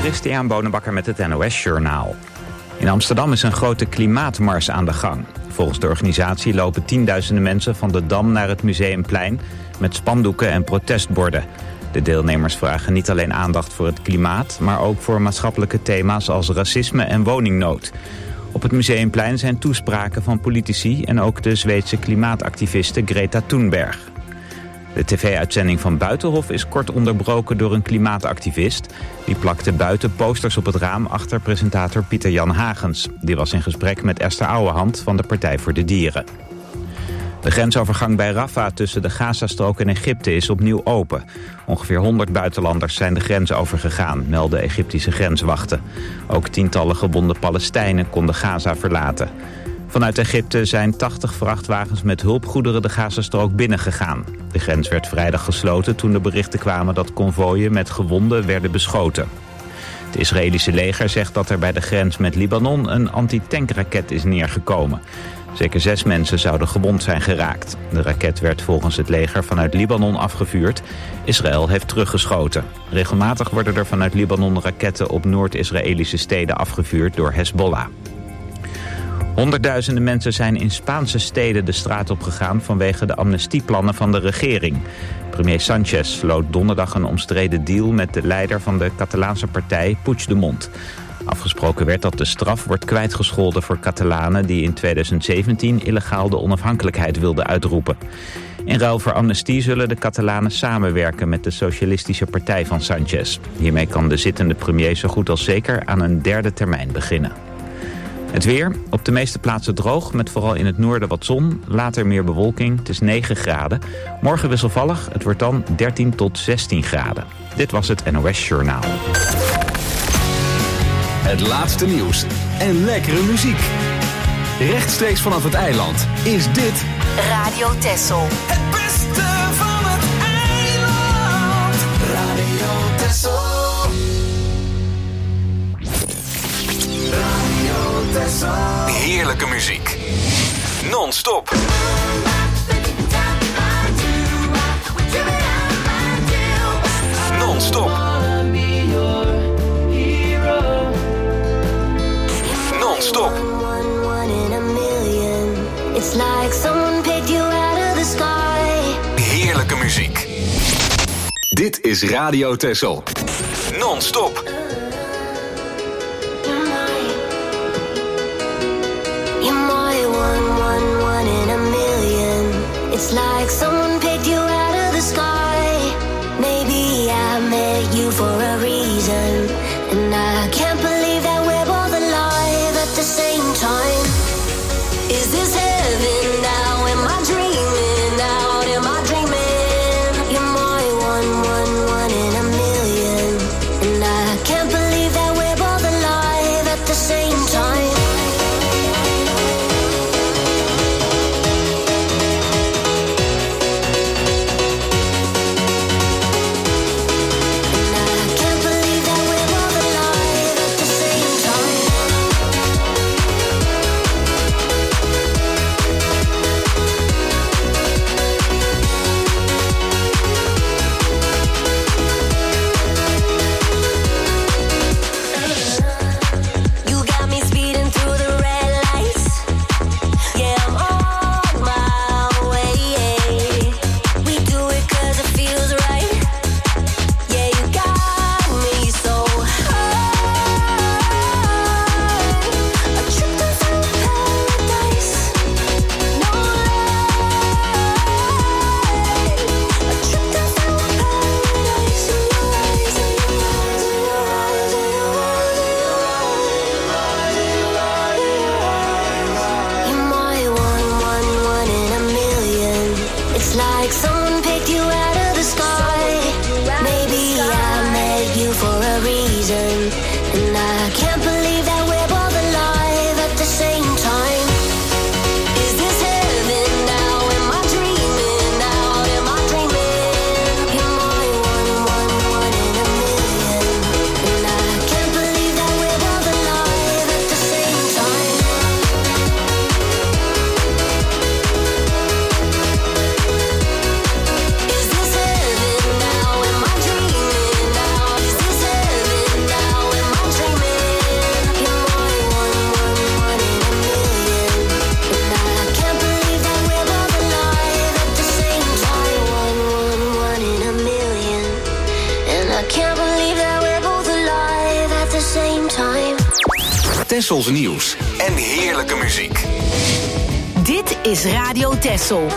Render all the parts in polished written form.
Christian Bonenbakker met het NOS Journaal. In Amsterdam is een grote klimaatmars aan de gang. Volgens de organisatie lopen tienduizenden mensen van de Dam naar het Museumplein met spandoeken en protestborden. De deelnemers vragen niet alleen aandacht voor het klimaat, maar ook voor maatschappelijke thema's als racisme en woningnood. Op het Museumplein zijn toespraken van politici en ook de Zweedse klimaatactiviste Greta Thunberg. De tv-uitzending van Buitenhof is kort onderbroken door een klimaatactivist. Die plakte buiten posters op het raam achter presentator Pieter-Jan Hagens. Die was in gesprek met Esther Ouwehand van de Partij voor de Dieren. De grensovergang bij Rafah tussen de Gazastrook en Egypte is opnieuw open. Ongeveer 100 buitenlanders zijn de grens overgegaan, melden Egyptische grenswachten. Ook tientallen gewonde Palestijnen konden Gaza verlaten. Vanuit Egypte zijn 80 vrachtwagens met hulpgoederen de Gazastrook binnengegaan. De grens werd vrijdag gesloten toen de berichten kwamen dat konvooien met gewonden werden beschoten. Het Israëlische leger zegt dat er bij de grens met Libanon een antitankraket is neergekomen. Zeker 6 mensen zouden gewond zijn geraakt. De raket werd volgens het leger vanuit Libanon afgevuurd. Israël heeft teruggeschoten. Regelmatig worden er vanuit Libanon raketten op Noord-Israëlische steden afgevuurd door Hezbollah. Honderdduizenden mensen zijn in Spaanse steden de straat opgegaan vanwege de amnestieplannen van de regering. Premier Sánchez sloot donderdag een omstreden deal met de leider van de Catalaanse partij Puigdemont. Afgesproken werd dat de straf wordt kwijtgescholden voor Catalanen die in 2017 illegaal de onafhankelijkheid wilden uitroepen. In ruil voor amnestie zullen de Catalanen samenwerken met de Socialistische Partij van Sánchez. Hiermee kan de zittende premier zo goed als zeker aan een derde termijn beginnen. Het weer, op de meeste plaatsen droog, met vooral in het noorden wat zon. Later meer bewolking, het is 9 graden. Morgen wisselvallig, het wordt dan 13 tot 16 graden. Dit was het NOS Journaal. Het laatste nieuws en lekkere muziek. Rechtstreeks vanaf het eiland is dit Radio Texel. Het beste van het eiland. Radio Texel. Radio Texel. heerlijke muziek. Non-stop. Non-stop. Non-stop. It's like someone picked you out of the sky. Heerlijke muziek. Dit is Radio Texel. Non-stop. You're my one in a million. It's like someone picked you out of the sky. Maybe I met you for a reason, and I can't believe that we're both alive at the same time. Is this heaven now? Am I dreaming now? Am I dreaming? You're my one in a million, and I can't believe that we're both alive at the same time. And I can't believe that we're both alive at Tessels nieuws en heerlijke muziek. Dit is Radio Tessel.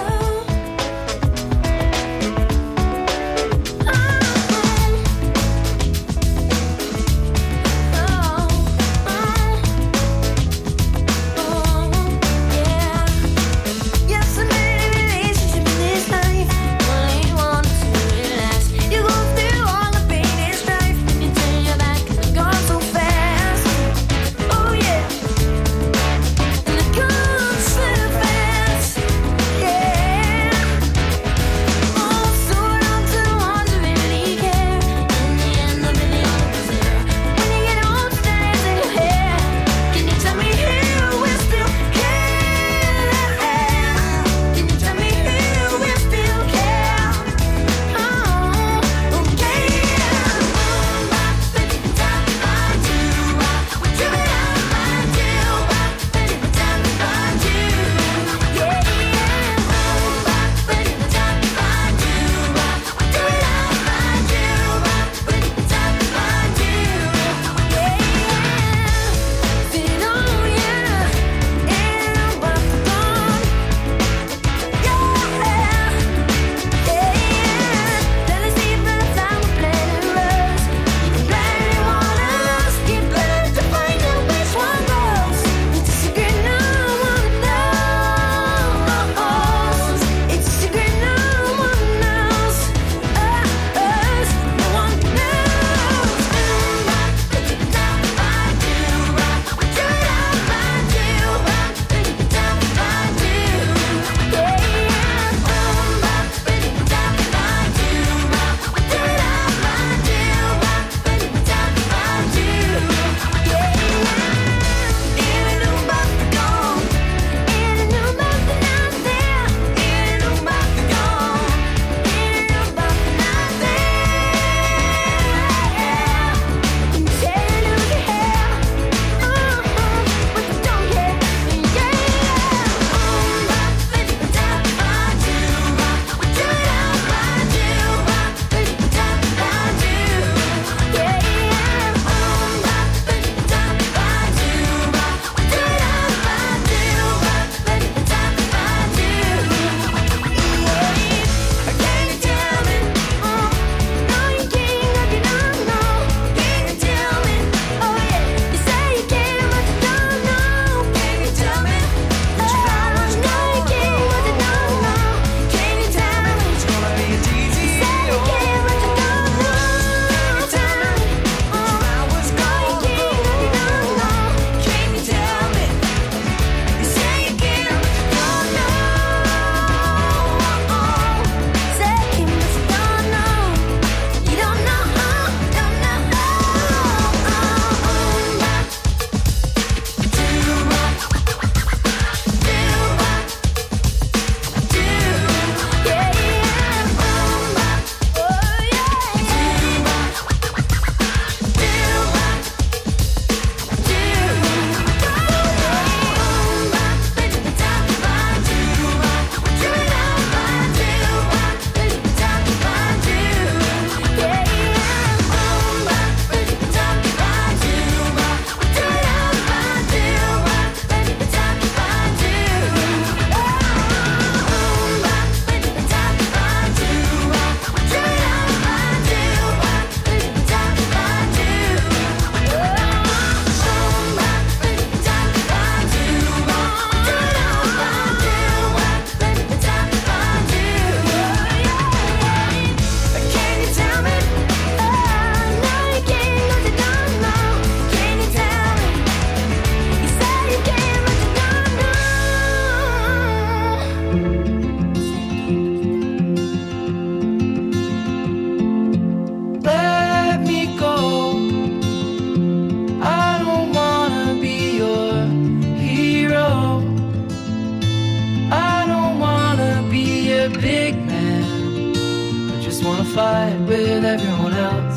fight with everyone else.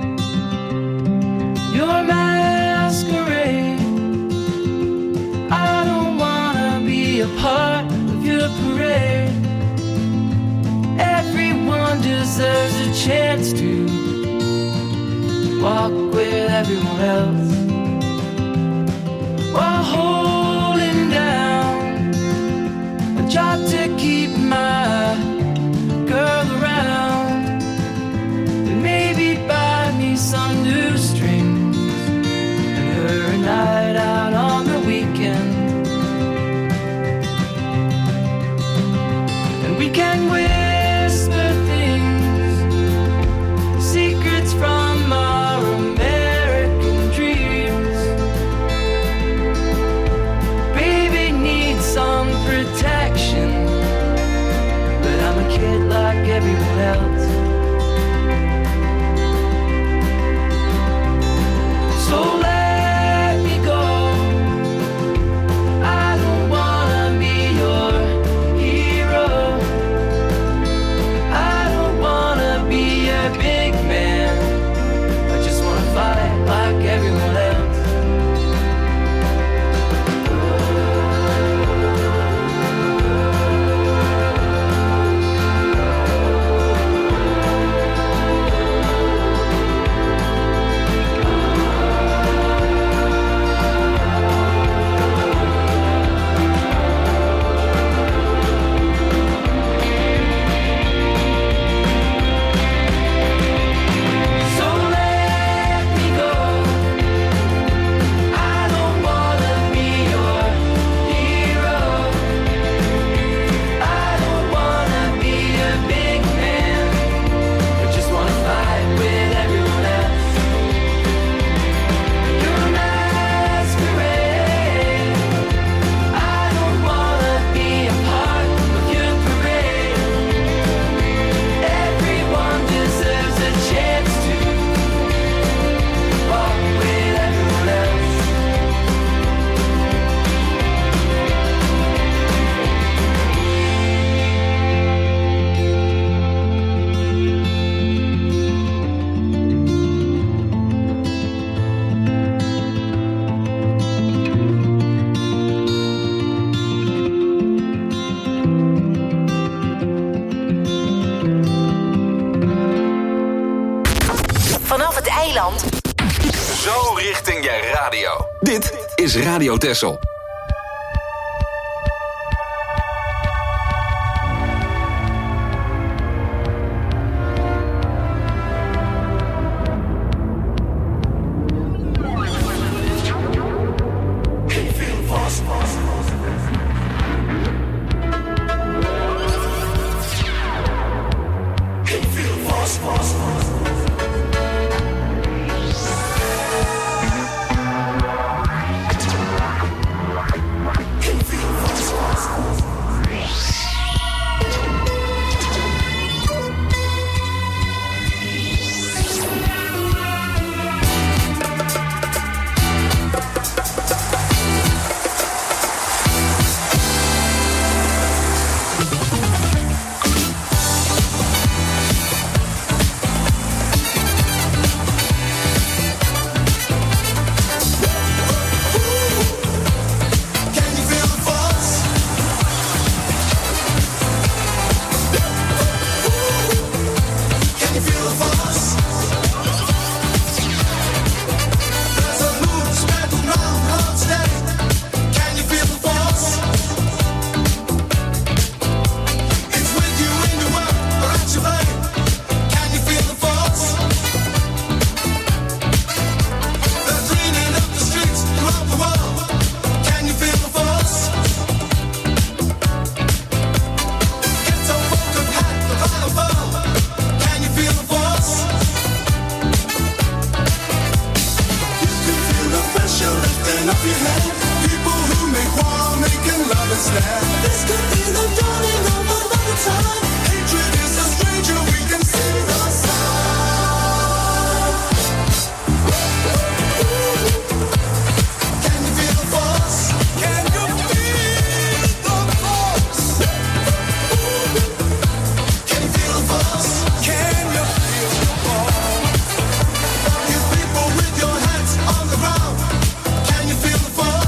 Your masquerade. I don't wanna be a part of your parade. Everyone deserves a chance to walk with everyone else. while holding down a job to keep my girl around, and maybe buy me some new strings and her a night out on the weekend. And we can whisper things, secrets from our American dreams. Baby needs some protection, but I'm a kid like everyone else. So let me go. I don't wanna be your hero. I don't wanna be a big man. I just wanna fight like everyone else. So let me go. I don't wanna be your hero. I don't wanna be a big man. I just wanna fight with everyone else. You're a masquerade. I don't wanna be a part of your parade. Everyone deserves a chance to walk with everyone else. Vanaf het eiland. Zo richting je radio. Dit is Radio Texel.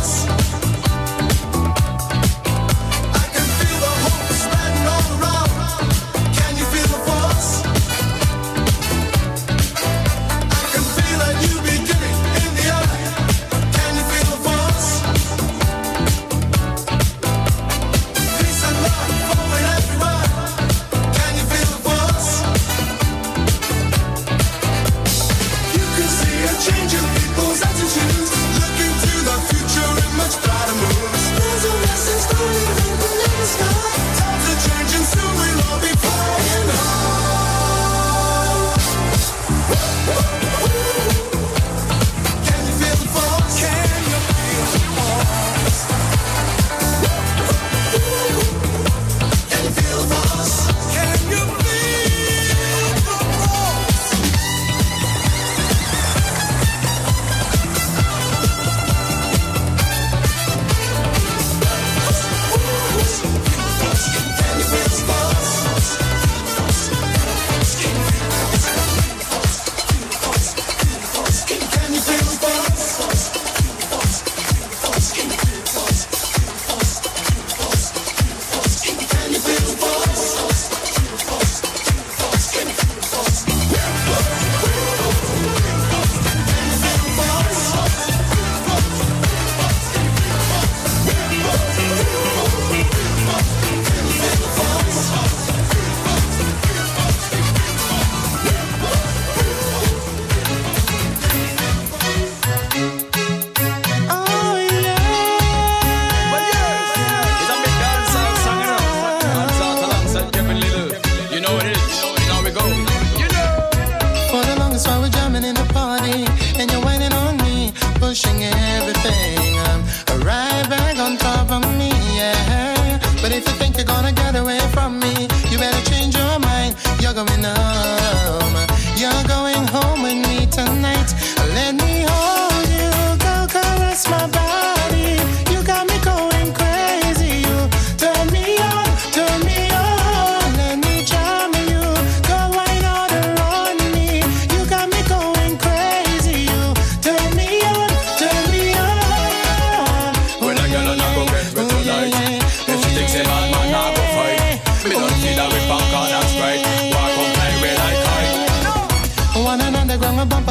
I can feel the hope spreading all around.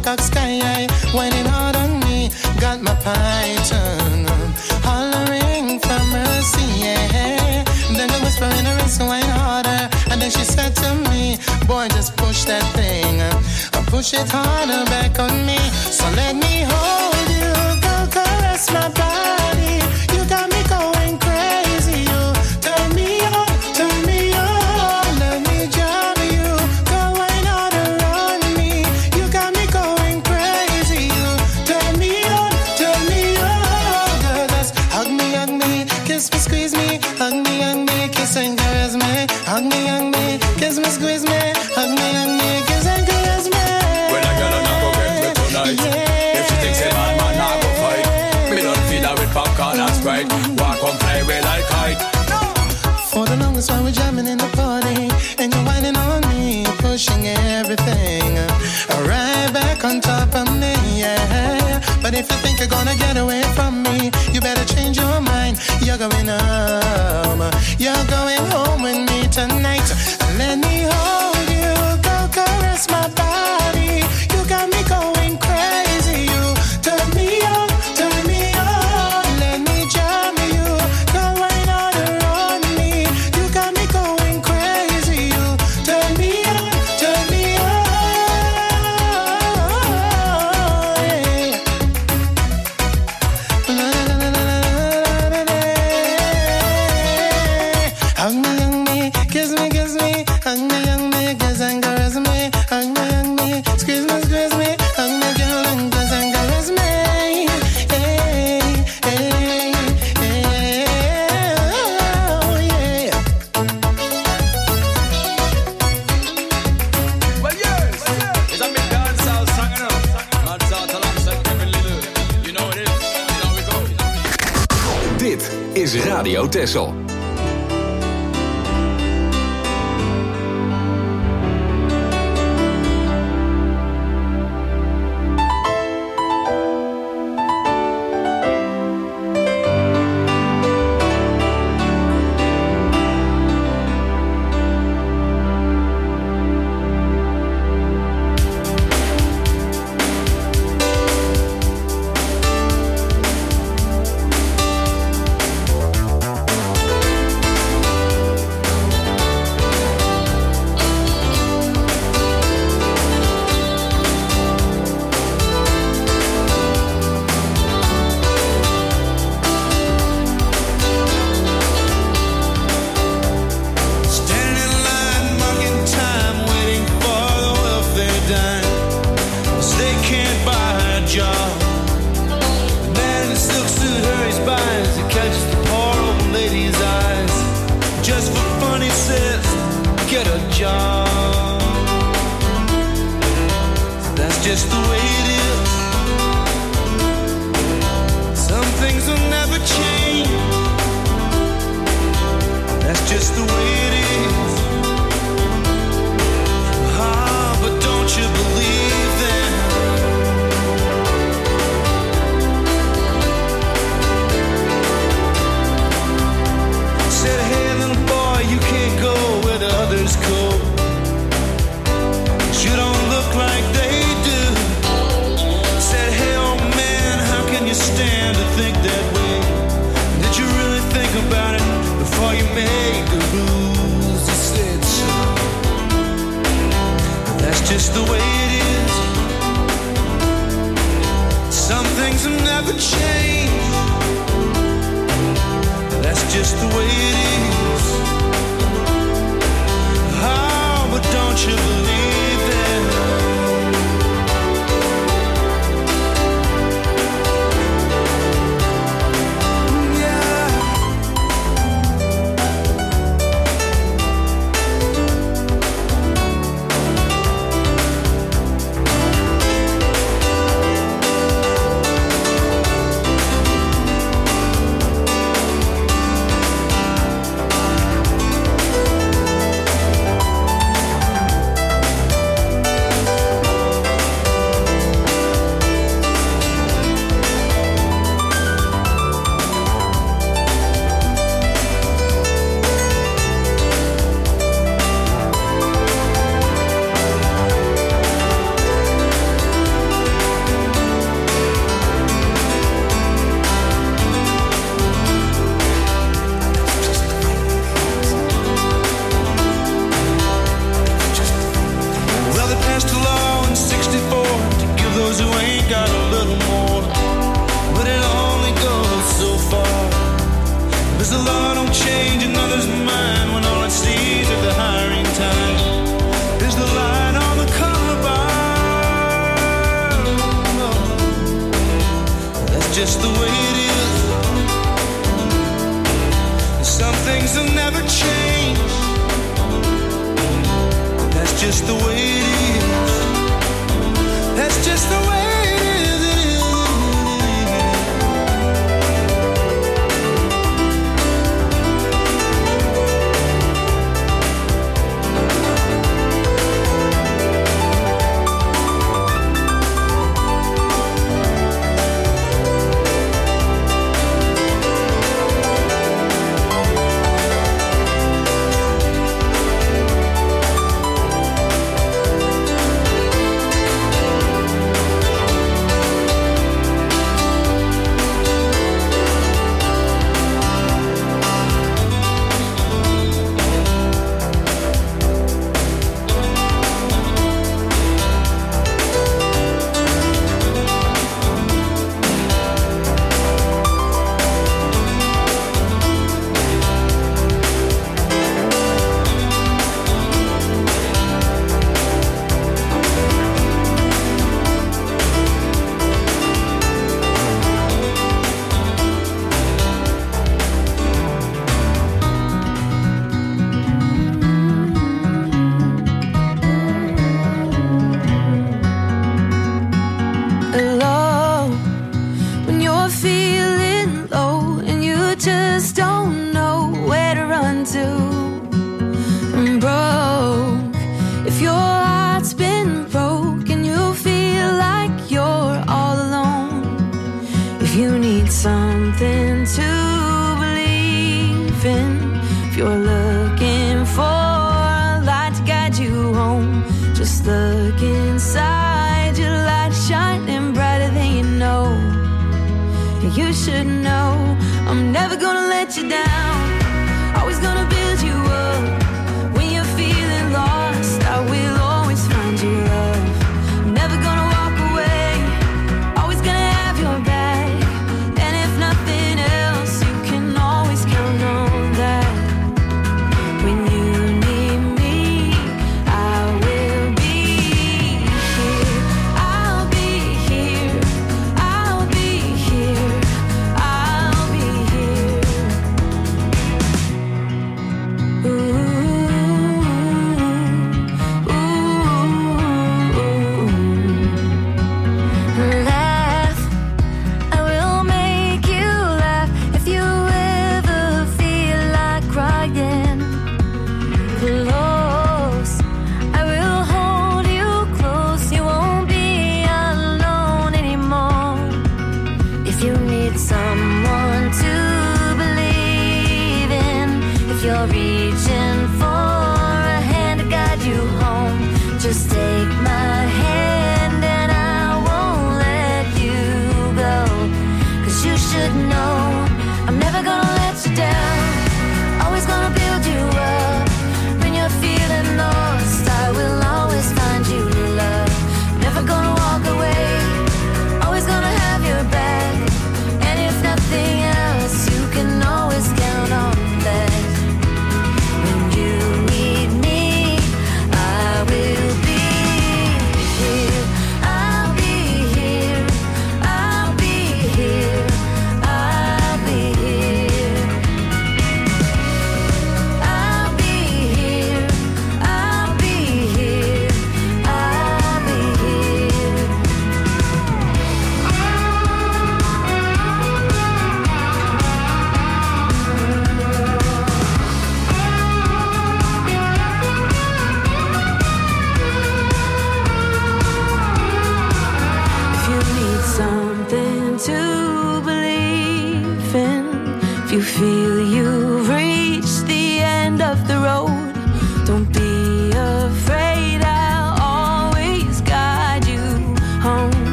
cock sky high, whining hard on me. Got my python hollering for mercy, yeah. Then the whisper in her ear, so whine harder. And then she said to me, boy, just push that thing, push it harder back on me. So let me hold you, go caress my body. You got me going crazy, you turn me on, turn me on. Let me jam you, go whine harder on me. You got me going crazy, you turn me on, girl. Just hug me, kiss me, squeeze me, hug me, kiss and caress me. Hug me, kiss me, squeeze me, hug me, kiss and caress me. When I get on, I go get me tonight. Yeah. If she thinks a man, I go fight. Me don't feed her with popcorn and Sprite. Walk on, play way like kite. For the longest while we're jamming in the party, and you're whining on me, pushing everything right back on top of me, yeah. But if you think you're gonna get away from me, you better change your mind. You're going home with me tonight. Let me hold you, go caress my body. You got me going crazy, you turn me on. Let me jam you, go right harder on me. You got me going crazy, you turn me on. Hug me, kiss me, hug me, kiss and caress me. Hug me, squeeze me, hug me, girl, and kiss and caress me. Hey, oh yeah. Well, yes, it's a big dancehall song, you know. Man's out alongside Kevin Little. You know what it is. Here we go. Dit is Radio Texel. just the way it is. And some things will never change. That's just the way it is. That's just the way it is.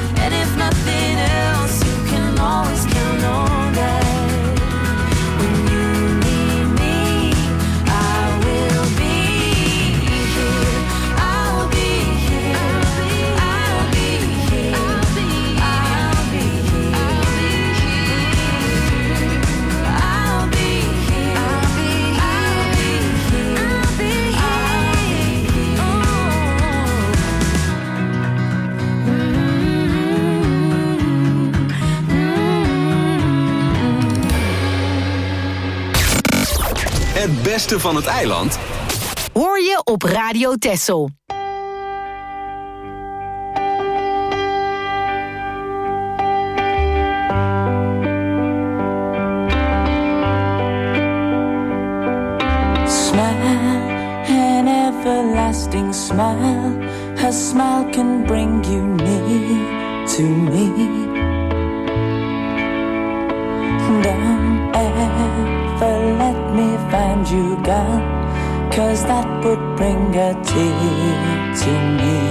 Nothing else, you can always count on that. When you beste van het eiland hoor je op Radio Texel. Everlasting smile, her smile can bring you near to me. Don't ever let me find you gone, 'cause that would bring a tear to me.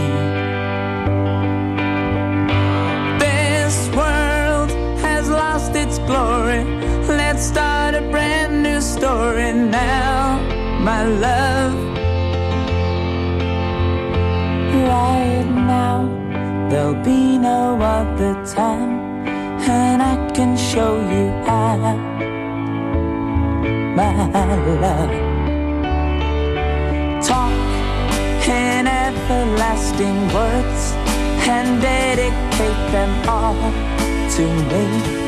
This world has lost its glory, let's start a brand new story now, my love. Right now, there'll be no other time, and I can show you how, my love. Talk in everlasting words and dedicate them all to me,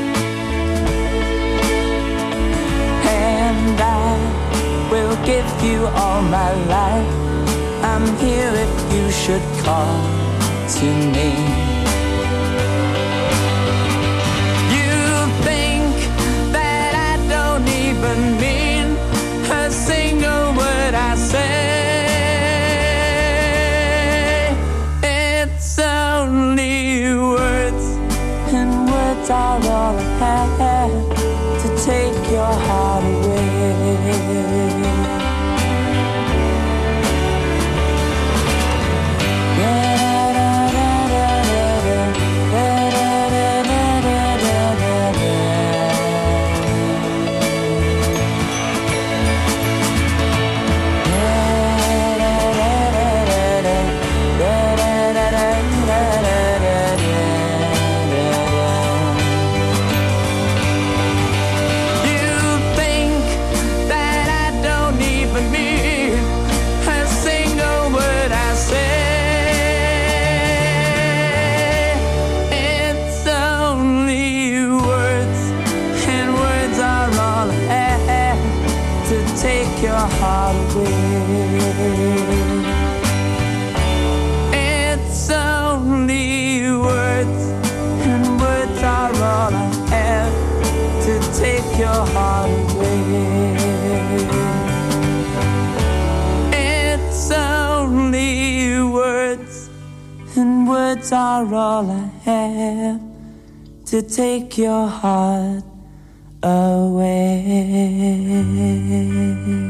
and I will give you all my life. I'm here if you should call to me. You think that I don't even mean a single word I say. It's only words, and words are all I have to take your heart away. It's only words, and words are all I have to take your heart away. It's only words, and words are all I have to take your heart away.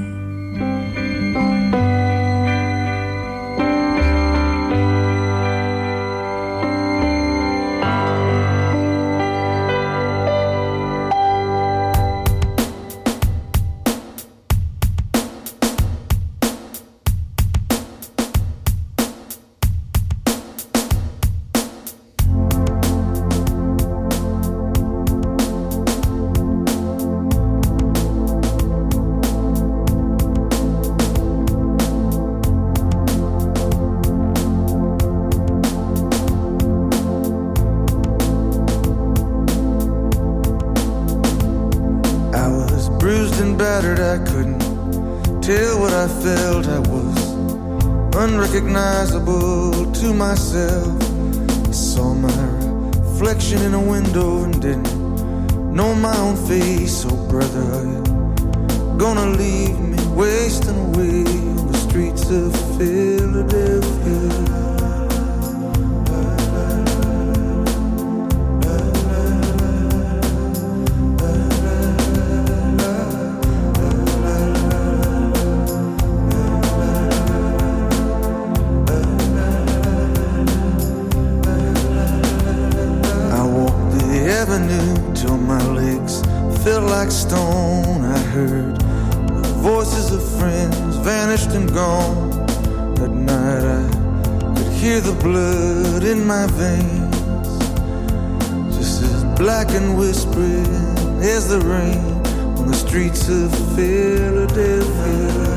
I couldn't tell what I felt. I was unrecognizable to myself. I saw my reflection in a window and didn't know my own face. Oh brother, are you gonna leave me wasting away on the streets of Philadelphia? Till my legs felt like stone. I heard the voices of friends vanished and gone. That night I could hear the blood in my veins, just as black and whispering as the rain on the streets of Philadelphia.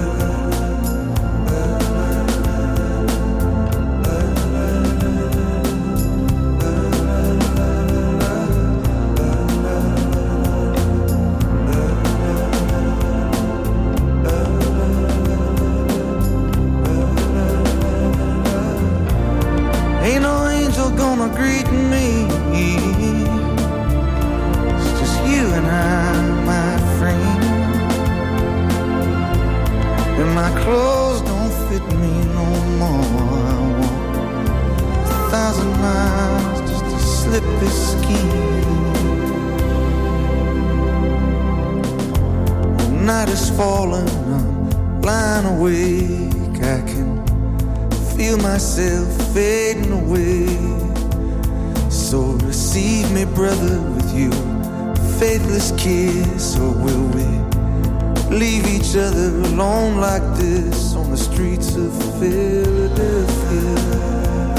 night is falling, I'm lying awake. I can feel myself fading away. So receive me, brother, with you faithless kiss, or will we leave each other alone like this on the streets of Philadelphia?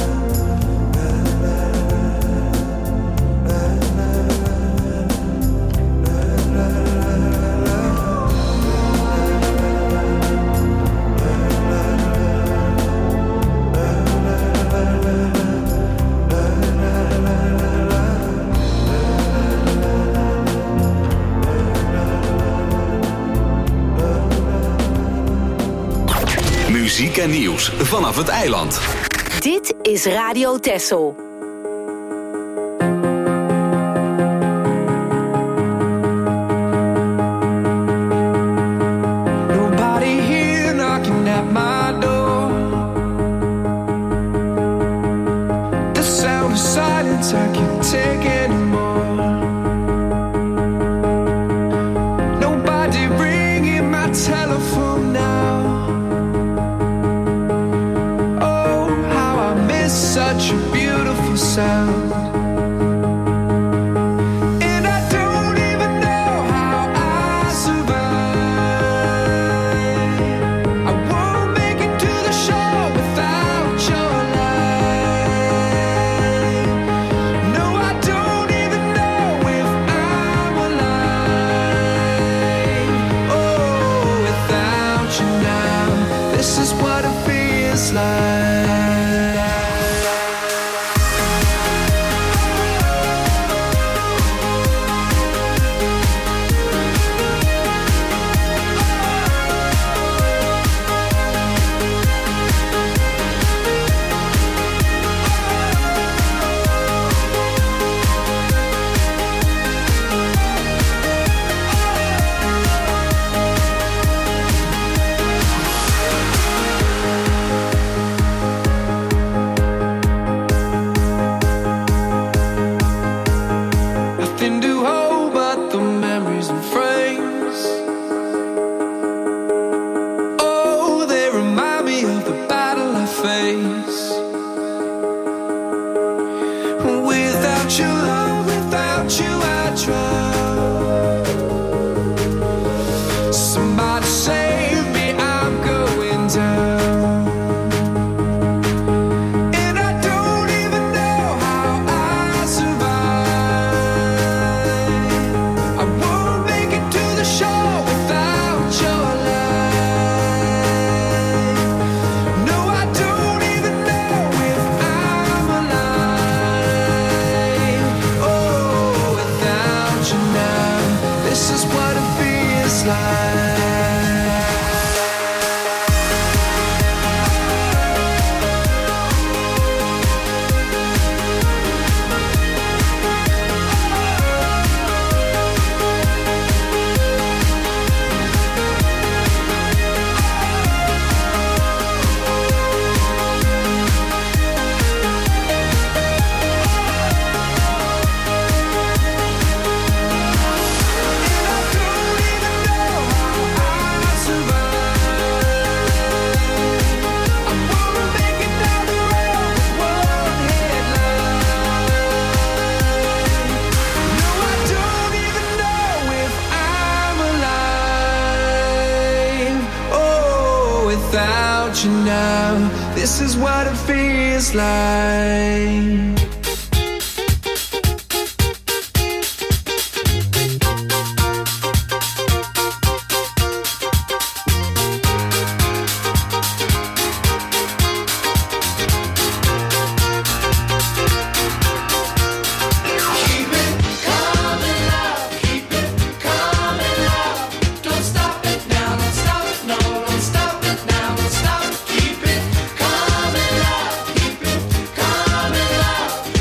Muziek en nieuws vanaf het eiland. Dit is Radio Texel. Nobody here knocking at my door. The sound of silence I can't take anymore. Nobody ringing my telephone now. Such a beautiful sound. And I don't even know how I survive. I won't make it to the show without your light. No, I don't even know if I'm alive. Oh, without you now, this is what it feels like. You now, this is what it feels like. Keep it coming, love.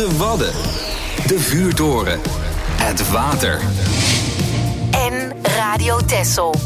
De Wadden. De Vuurtoren. Het water. En Radio Texel.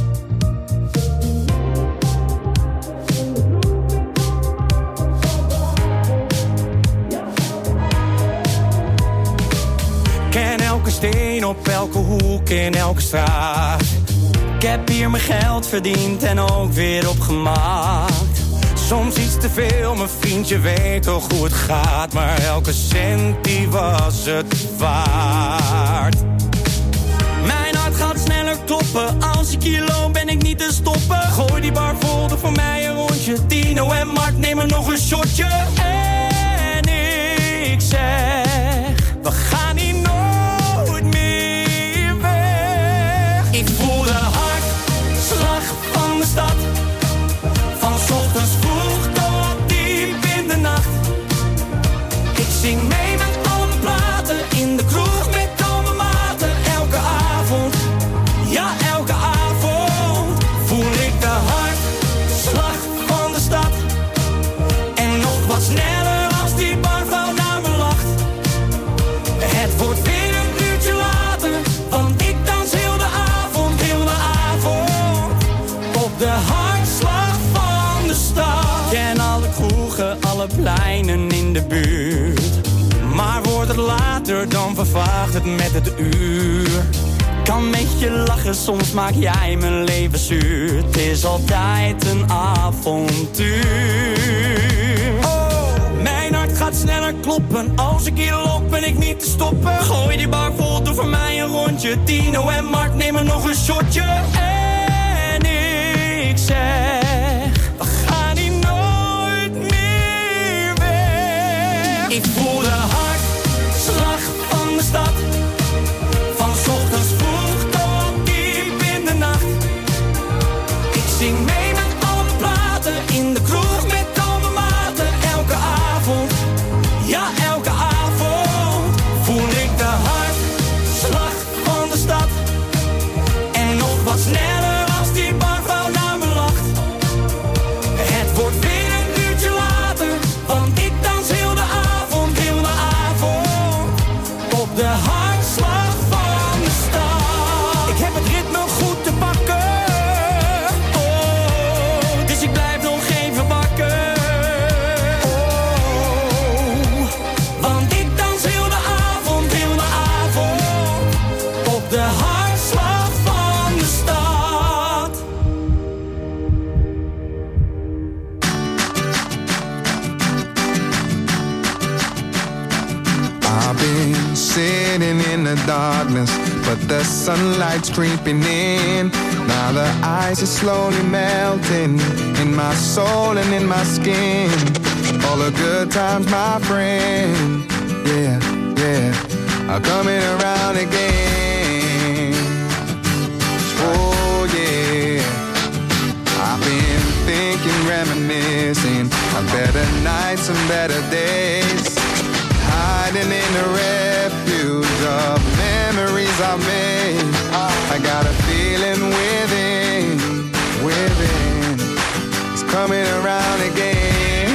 Ken elke steen op elke hoek in elke straat. Ik heb hier mijn geld verdiend en ook weer opgemaakt. Soms iets te veel, mijn vriendje weet toch hoe het gaat. Maar elke cent die was het waard. Mijn hart gaat sneller kloppen. Als ik hier loop ben ik niet te stoppen. Gooi die bar vol, doe voor mij een rondje. Tino en Mark nemen nog een shotje. En ik zeg, we gaan hier nooit meer weg. Ik voel de hartslag van de stad. Van 's ochtends vroeg tot diep in de nacht. Ik zing mee met alle platen. In de kroeg met al mijn maten. Elke avond, ja elke avond. Voel ik de hartslag van de stad. En nog wat sneller als die barvrouw naar me lacht. Het wordt weer een uurtje later. Want ik dans heel de avond, heel de avond. Op de hartslag van de stad. Ken alle kroegen, alle pleinen in de buurt. Maar wordt het later, dan vervaagt het met het uur. Kan met je lachen, soms maak jij mijn leven zuur. Het is altijd een avontuur. Oh, mijn hart gaat sneller kloppen. Als ik hier loop ben ik niet te stoppen. Gooi die bar vol, doe voor mij een rondje. Tino en Mark nemen nog een shotje. En ik zeg, we gaan hier nooit meer weg. Ik voel de hartslag van de stad. Van 's ochtends vroeg tot diep in de nacht. Ik zing mee met al mijn platen. In de kroeg met al mijn maten. Elke avond, ja elke avond. Voel ik de hartslag van de stad. En nog wat sneller als die barvrouw naar me lacht. Het wordt weer een uurtje later. Want ik dans heel de avond, heel de avond. Op de hartslag van de stad. Ik heb het ritme goed te pakken. Oh, dus ik blijf nog even wakker. Oh, want ik dans heel de avond, heel de avond. Op de hartslag van de stad. I've been sitting in the darkness, but the sunlight's creeping in. Now the ice is slowly melting in my soul and in my skin. All the good times, my friend, yeah, yeah, are coming around again. Oh yeah, I've been thinking, reminiscing of better nights and better days. Hiding in the refuge of memories I've made. I got a feeling within, it's coming around again.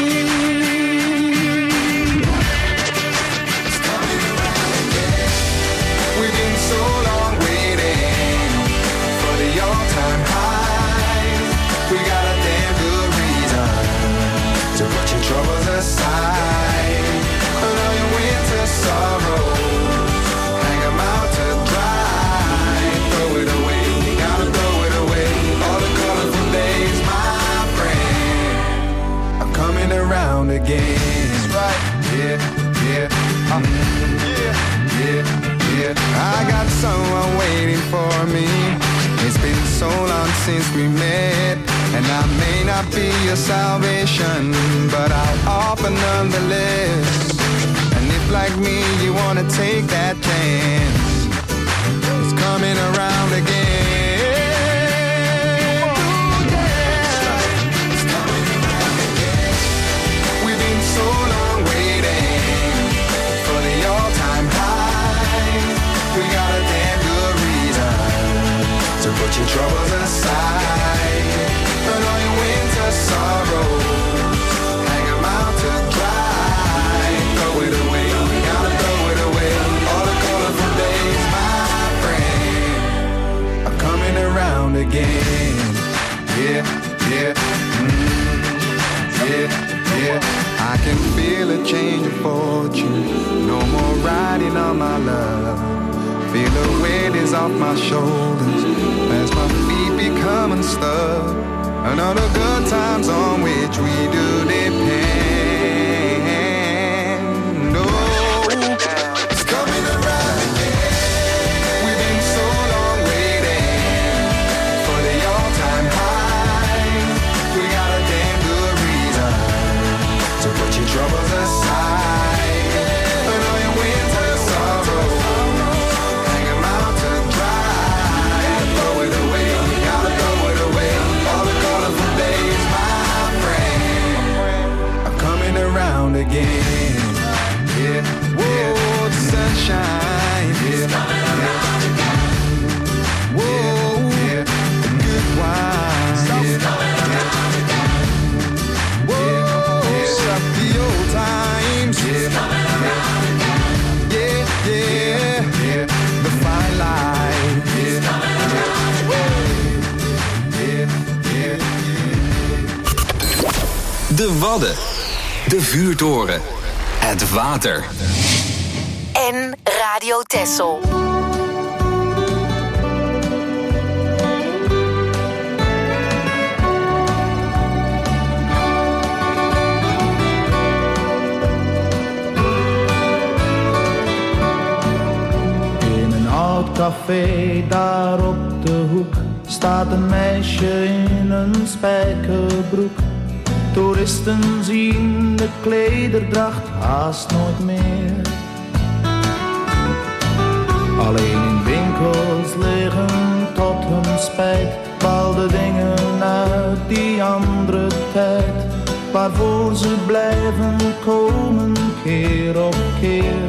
It's coming around again. We've been so long waiting for the all-time high. We got a damn good reason to put your troubles aside. Put all your winter sorrows, hang 'em out to dry. Throw it away, gotta throw it away. All the colorful days, my friend, are coming around again. That's right, yeah, yeah, yeah, yeah. I got someone waiting for me. It's been so long since we met, and I may not be your salvation, but I'll offer nonetheless. And if like me you wanna take that chance, it's coming around again. Ooh, yeah. It's coming around again. We've been so long waiting for the all-time high. We got a damn good reason to put your troubles aside. Put all your winter sorrows, hang 'em out to dry. Throw it away, gotta Feel the weight is off my shoulders as my feet become unstuck. And all the good times on which we do depend. Oh, it's coming around again. We've been so long waiting for the all-time high. We got a damn good reason to put your troubles aside. And all your winter sorrows, hang 'em out to dry. Throw it away, you gotta throw it away. All the colorful days, my friend, are coming around again. Yeah, whoa, the sunshine. Yeah, whoa, yeah, the good wine. Whoa, stop the old times. Yeah, the fine line. De Wadden. De vuurtoren. Het water. En Radio Texel. In een oud café daar op de hoek staat een meisje in een spijkerbroek. Toeristen zien de klederdracht haast nooit meer. Alleen in winkels liggen tot hun spijt bepaalde dingen uit die andere tijd, waarvoor ze blijven komen keer op keer.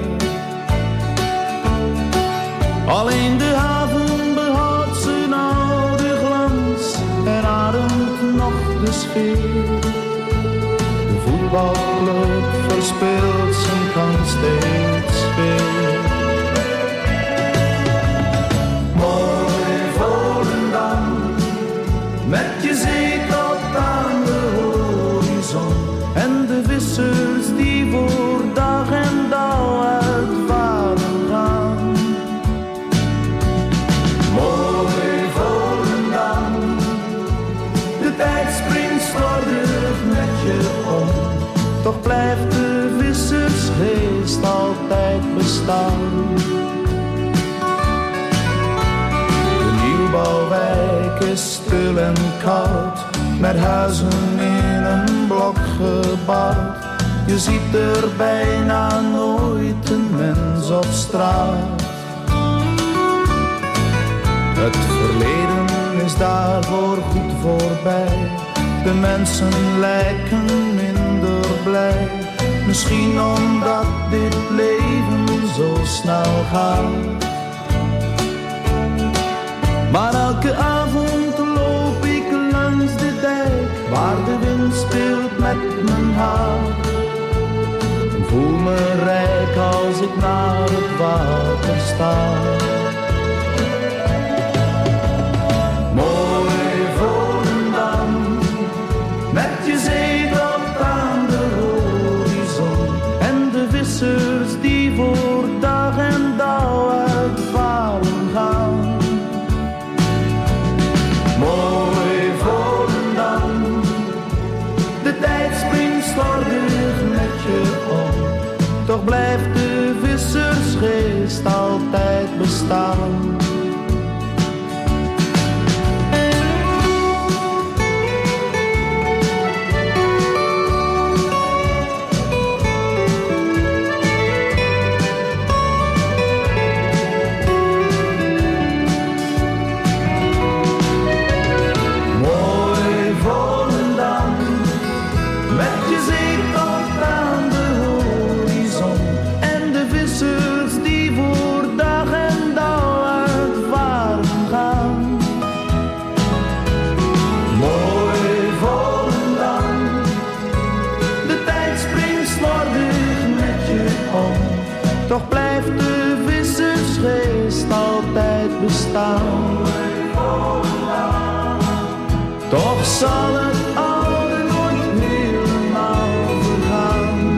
Alleen de haven behoudt zijn oude glans en ademt nog de sfeer. De voetbalclub verspeelt zijn kans steeds weer. Mooi Volendam, met je zee tot aan de horizon en de vissers die voor dag en dauw uitvaren gaan. Mooi Volendam, de tijd springt slordig met je om, toch blijft de vissersgeest altijd bestaan. De nieuwbouwwijk is stil en koud, met huizen in een blok gebouwd. Je ziet er bijna nooit een mens op straat. Het verleden is daarvoor goed voorbij. De mensen lijken minder blij. Misschien omdat dit leven zo snel gaat. Maar elke avond loop ik langs de dijk, waar de wind speelt met mijn haar. Ik voel me rijk als ik naar het water sta. Mooi Volendam, met je zee tot aan de horizon en de vissers die voor dag en dauw uitvaren gaan. Mooi Volendam, de tijd springt slordig met je om, toch blijft de vissersgeest altijd bestaan. Toch blijft de vissersgeest altijd bestaan. Toch zal het oude nooit helemaal vergaan.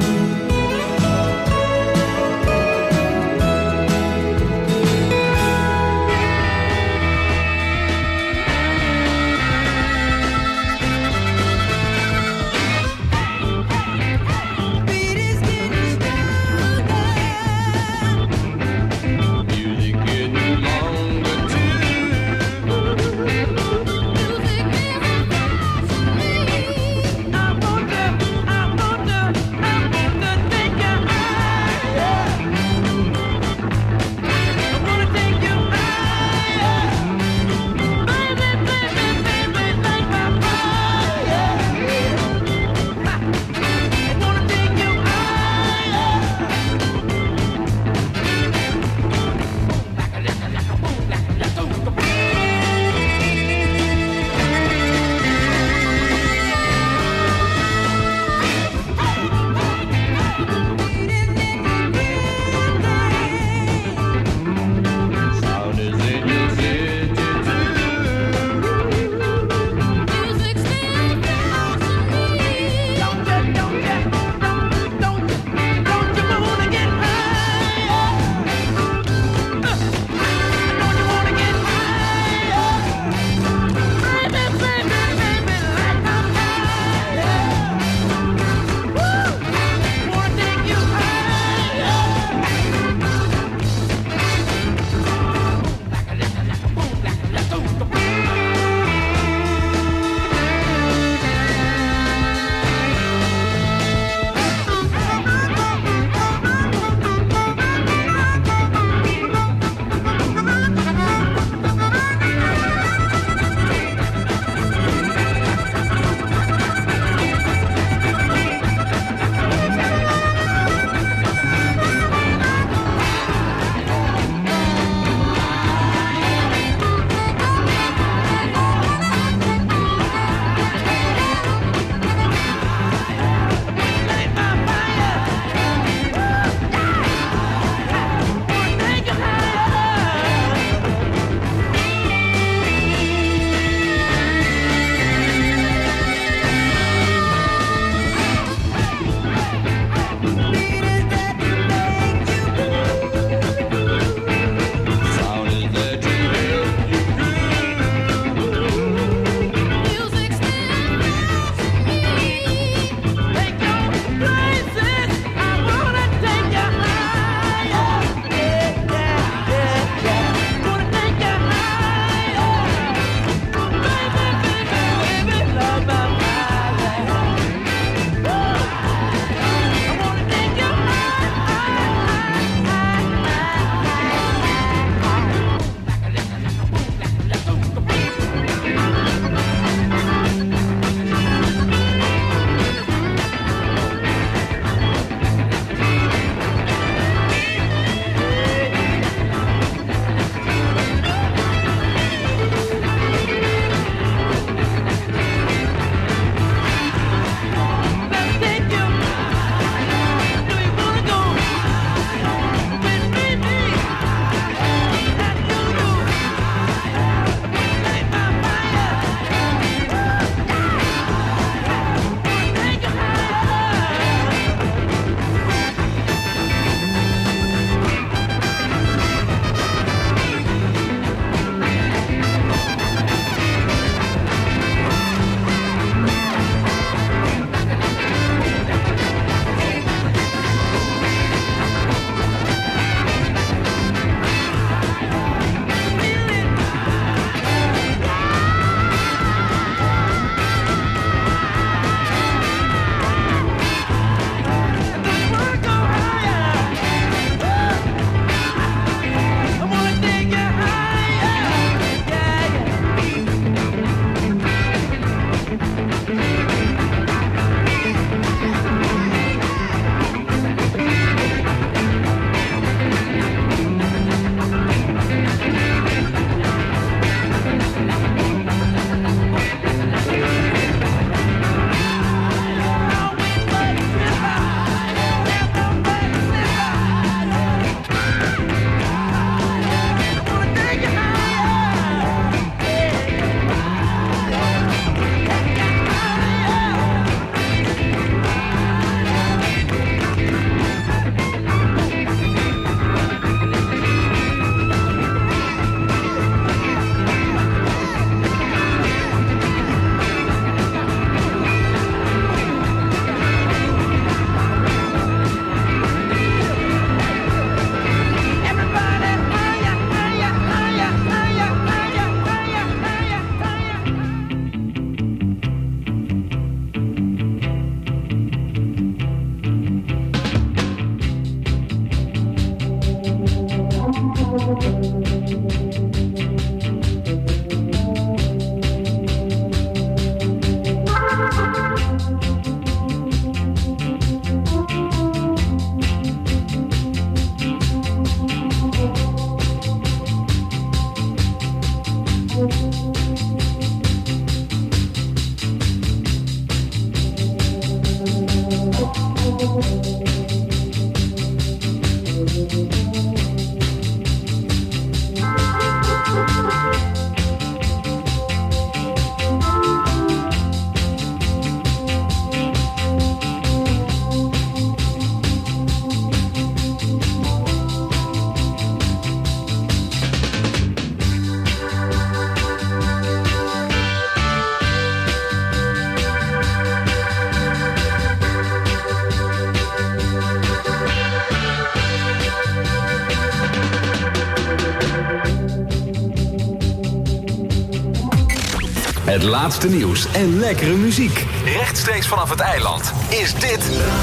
Het laatste nieuws en lekkere muziek. Rechtstreeks vanaf het eiland is dit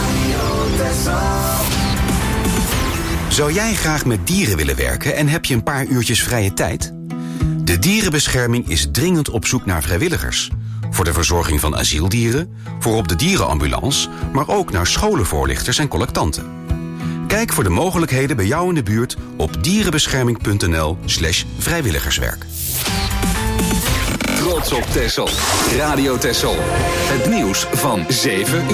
Zou jij graag met dieren willen werken en heb je een paar uurtjes vrije tijd? De Dierenbescherming is dringend op zoek naar vrijwilligers. Voor de verzorging van asieldieren, voor op de dierenambulance, maar ook naar scholenvoorlichters en collectanten. Kijk voor de mogelijkheden bij jou in de buurt op dierenbescherming.nl/vrijwilligerswerk. Trots op Texel. Radio Texel. Het nieuws van 7 uur.